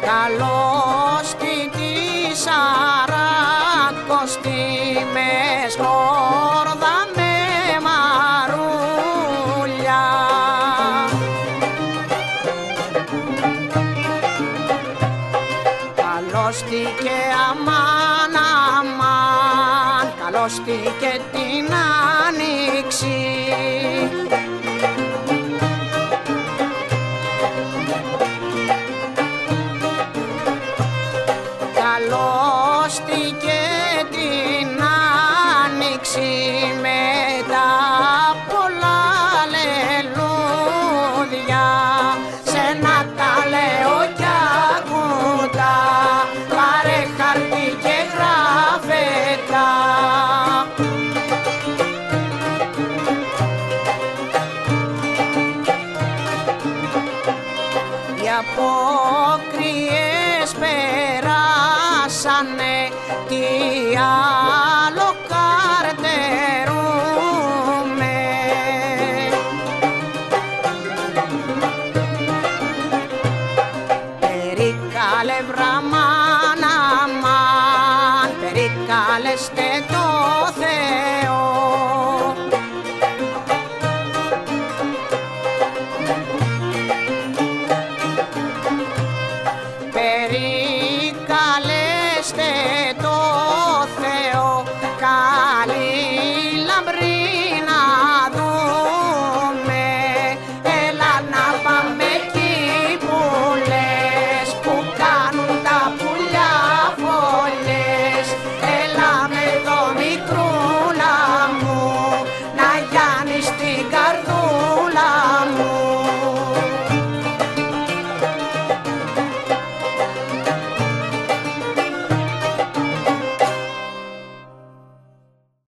καλώς τη Σαρακοστή με σκόρδα με μαρούλια. Καλώς τη και αμάν αμάν, καλώς τη και την άνοιξη. Καλώς τη και την άνοιξη με τα πολλά λελούδια. Σένα τα λέω κι ακούτα, πάρε χαρτί και γράφε τα. Οι απόκριες περάσανε, τι άλλο καρτερούμε. Περικάλε βραμάν αμάν, περικάλεστε το Θεό. Περικάλε